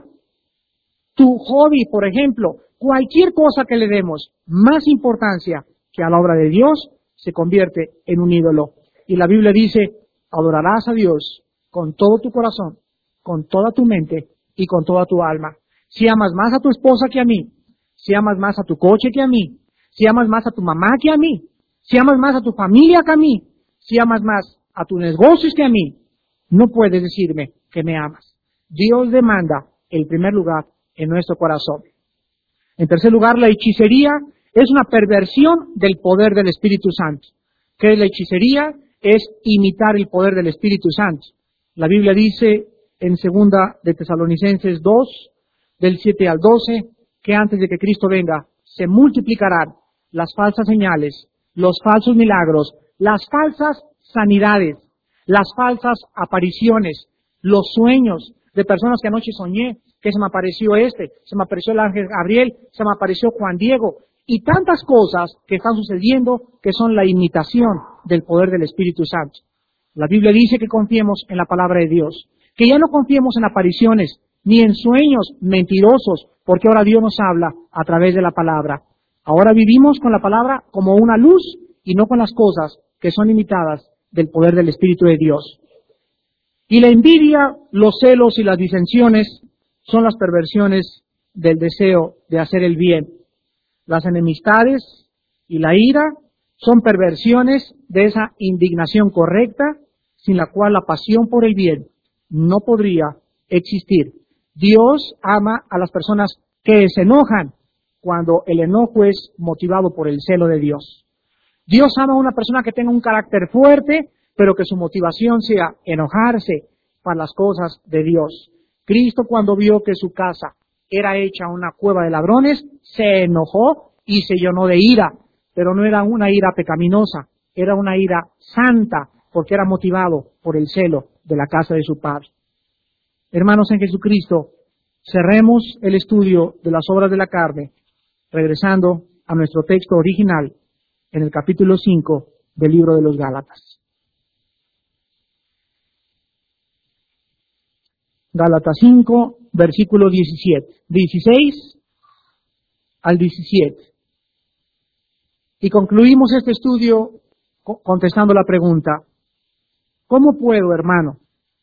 tu hobby, por ejemplo. Cualquier cosa que le demos más importancia que a la obra de Dios se convierte en un ídolo. Y la Biblia dice, adorarás a Dios con todo tu corazón, con toda tu mente y con toda tu alma. Si amas más a tu esposa que a mí, si amas más a tu coche que a mí, si amas más a tu mamá que a mí, si amas más a tu familia que a mí, si amas más a tus negocios que a mí, no puedes decirme que me amas. Dios demanda el primer lugar en nuestro corazón. En tercer lugar, la hechicería es una perversión del poder del Espíritu Santo. ¿Qué es la hechicería? Es imitar el poder del Espíritu Santo. La Biblia dice en segunda de Tesalonicenses dos, del siete al doce, que antes de que Cristo venga, se multiplicarán las falsas señales, los falsos milagros, las falsas sanidades, las falsas apariciones, los sueños de personas que anoche soñé, que se me apareció este, se me apareció el ángel Gabriel, se me apareció Juan Diego, y tantas cosas que están sucediendo que son la imitación del poder del Espíritu Santo. La Biblia dice que confiemos en la palabra de Dios, que ya no confiemos en apariciones, ni en sueños mentirosos, porque ahora Dios nos habla a través de la palabra. Ahora vivimos con la palabra como una luz y no con las cosas que son imitadas del poder del Espíritu de Dios. Y la envidia, los celos y las disensiones son las perversiones del deseo de hacer el bien. Las enemistades y la ira son perversiones de esa indignación correcta, sin la cual la pasión por el bien no podría existir. Dios ama a las personas que se enojan cuando el enojo es motivado por el celo de Dios. Dios ama a una persona que tenga un carácter fuerte, pero que su motivación sea enojarse para las cosas de Dios. Cristo, cuando vio que su casa era hecha una cueva de ladrones, se enojó y se llenó de ira, pero no era una ira pecaminosa, era una ira santa, porque era motivado por el celo de la casa de su Padre. Hermanos en Jesucristo, cerremos el estudio de las obras de la carne, regresando a nuestro texto original en el capítulo cinco del libro de los Gálatas. Gálatas cinco, versículo diecisiete, dieciséis al diecisiete. Y concluimos este estudio contestando la pregunta: ¿cómo puedo, hermano,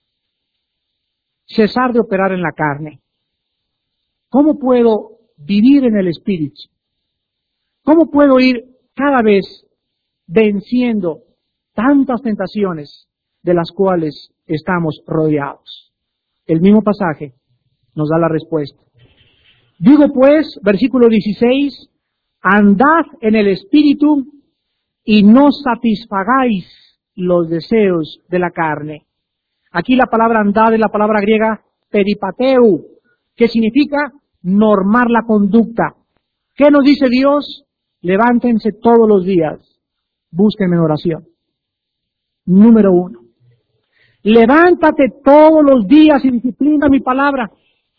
cesar de operar en la carne? ¿Cómo puedo vivir en el Espíritu? ¿Cómo puedo ir cada vez venciendo tantas tentaciones de las cuales estamos rodeados? El mismo pasaje nos da la respuesta. Digo pues, versículo dieciséis, andad en el Espíritu y no satisfagáis los deseos de la carne. Aquí la palabra andad es la palabra griega peripateu, que significa normar la conducta. ¿Qué nos dice Dios? Levántense todos los días, búsquenme en oración. Número uno. Levántate todos los días y disciplina mi palabra.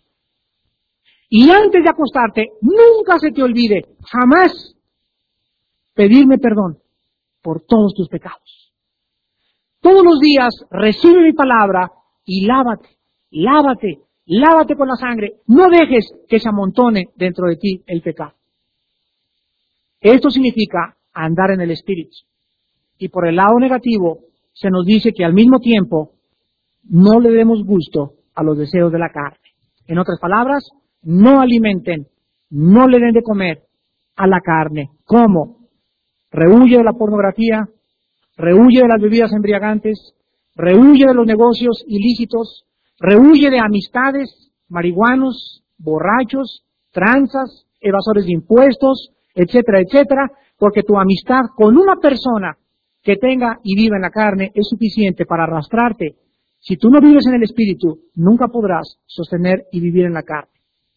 Y antes de acostarte, nunca se te olvide, jamás, pedirme perdón por todos tus pecados. Todos los días recibe mi palabra y lávate, lávate, lávate con la sangre. No dejes que se amontone dentro de ti el pecado. Esto significa andar en el Espíritu. Y por el lado negativo, se nos dice que al mismo tiempo no le demos gusto a los deseos de la carne. En otras palabras, no alimenten, no le den de comer a la carne. ¿Cómo? Rehuye de la pornografía, rehuye de las bebidas embriagantes, rehuye de los negocios ilícitos, rehuye de amistades, marihuanos, borrachos, tranzas, evasores de impuestos, etcétera, etcétera, porque tu amistad con una persona que tenga y viva en la carne es suficiente para arrastrarte. Si tú no vives en el Espíritu, nunca podrás sostener y vivir en la carne.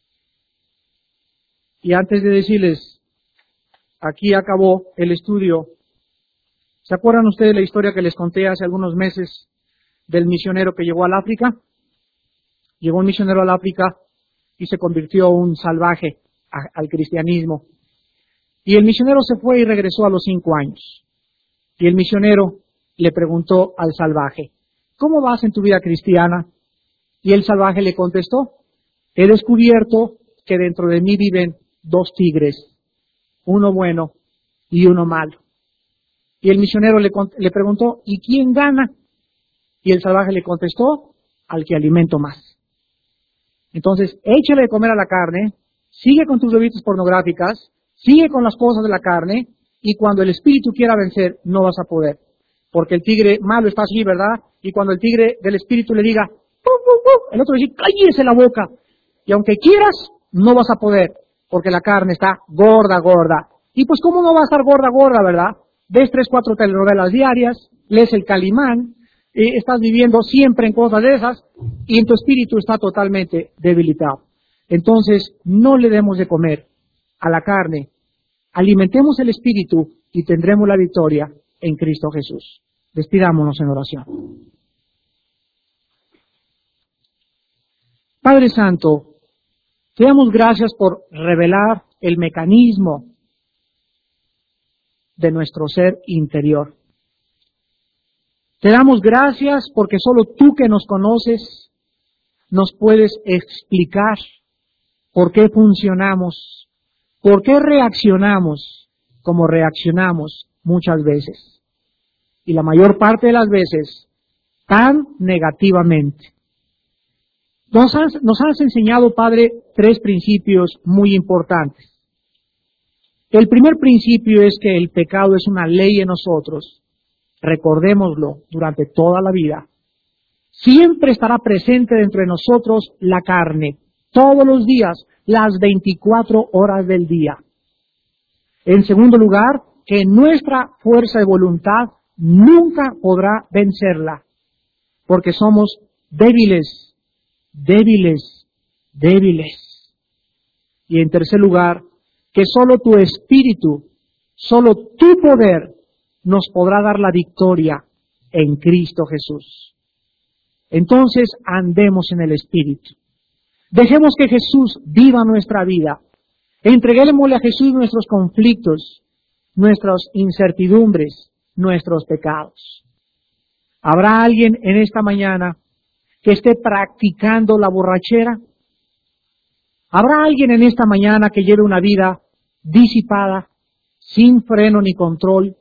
Y antes de decirles, aquí acabó el estudio. ¿Se acuerdan ustedes la historia que les conté hace algunos meses del misionero que llegó al África? Llegó un misionero al África y se convirtió un salvaje a, al cristianismo. Y el misionero se fue y regresó a los cinco años. Y el misionero le preguntó al salvaje, ¿cómo vas en tu vida cristiana? Y el salvaje le contestó, he descubierto que dentro de mí viven dos tigres, uno bueno y uno malo. Y el misionero le, le preguntó, ¿y quién gana? Y el salvaje le contestó, al que alimento más. Entonces, échale de comer a la carne, sigue con tus bebidas pornográficas, sigue con las cosas de la carne, y cuando el espíritu quiera vencer, no vas a poder. Porque el tigre malo está así, ¿verdad? Y cuando el tigre del espíritu le diga, ¡pum, pum, pum!, el otro dice, cállese la boca. Y aunque quieras, no vas a poder, porque la carne está gorda, gorda. Y pues, ¿cómo no va a estar gorda, gorda, verdad? Ves tres, cuatro telenovelas diarias, lees el Calimán, eh, estás viviendo siempre en cosas de esas, y en tu espíritu está totalmente debilitado. Entonces, no le demos de comer a la carne. Alimentemos el espíritu y tendremos la victoria en Cristo Jesús. Despidámonos en oración. Padre Santo, te damos gracias por revelar el mecanismo de nuestro ser interior. Te damos gracias porque solo tú que nos conoces nos puedes explicar por qué funcionamos, por qué reaccionamos como reaccionamos muchas veces. Y la mayor parte de las veces tan negativamente. Nos has, nos has enseñado, Padre, tres principios muy importantes. El primer principio es que el pecado es una ley en nosotros. Recordémoslo durante toda la vida. Siempre estará presente dentro de nosotros la carne, todos los días, las veinticuatro horas del día. En segundo lugar, que nuestra fuerza de voluntad nunca podrá vencerla, porque somos débiles, débiles, débiles. Y en tercer lugar, que solo tu Espíritu, solo tu poder nos podrá dar la victoria en Cristo Jesús. Entonces andemos en el Espíritu. Dejemos que Jesús viva nuestra vida. Entreguémosle a Jesús nuestros conflictos, nuestras incertidumbres, nuestros pecados. ¿Habrá alguien en esta mañana que esté practicando la borrachera? ¿Habrá alguien en esta mañana que lleve una vida disipada, sin freno ni control?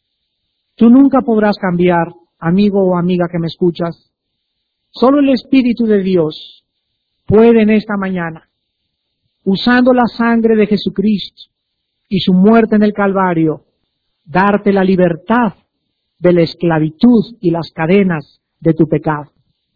Tú nunca podrás cambiar, amigo o amiga que me escuchas. Solo el Espíritu de Dios puede en esta mañana, usando la sangre de Jesucristo y su muerte en el Calvario, darte la libertad de la esclavitud y las cadenas de tu pecado.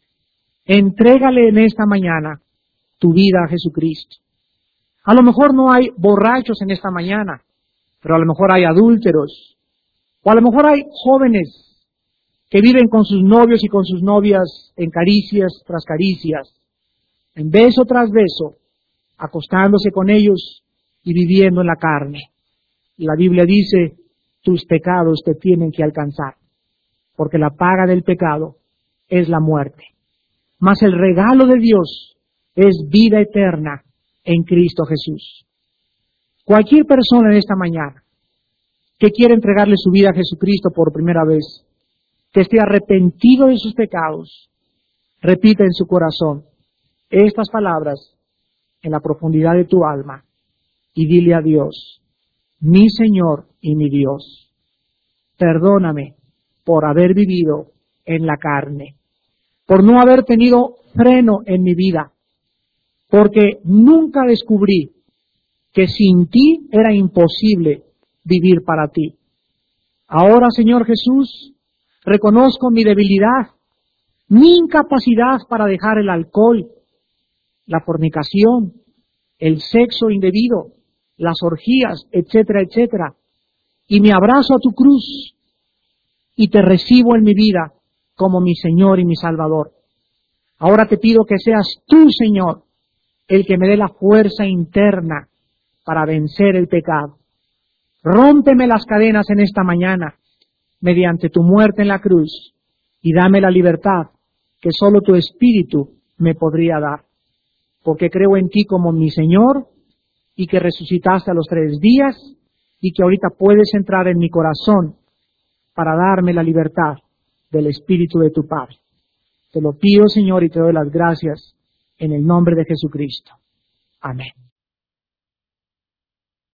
Entrégale en esta mañana tu vida a Jesucristo. A lo mejor no hay borrachos en esta mañana, pero a lo mejor hay adúlteros, o a lo mejor hay jóvenes que viven con sus novios y con sus novias en caricias tras caricias, en beso tras beso, acostándose con ellos y viviendo en la carne. La Biblia dice, tus pecados te tienen que alcanzar, porque la paga del pecado es la muerte. Mas el regalo de Dios es vida eterna en Cristo Jesús. Cualquier persona en esta mañana que quiera entregarle su vida a Jesucristo por primera vez, que esté arrepentido de sus pecados, repita en su corazón estas palabras en la profundidad de tu alma y dile a Dios, mi Señor y mi Dios, perdóname por haber vivido en la carne, por no haber tenido freno en mi vida, porque nunca descubrí que sin ti era imposible vivir para ti. Ahora, Señor Jesús, reconozco mi debilidad, mi incapacidad para dejar el alcohol, la fornicación, el sexo indebido, las orgías, etcétera, etcétera. Y me abrazo a tu cruz y te recibo en mi vida como mi Señor y mi Salvador. Ahora te pido que seas tú, Señor, el que me dé la fuerza interna para vencer el pecado. Rómpeme las cadenas en esta mañana mediante tu muerte en la cruz y dame la libertad que solo tu Espíritu me podría dar. Porque creo en ti como mi Señor y que resucitaste a los tres días y que ahorita puedes entrar en mi corazón para darme la libertad del Espíritu de tu Padre. Te lo pido, Señor, y te doy las gracias en el nombre de Jesucristo. Amén.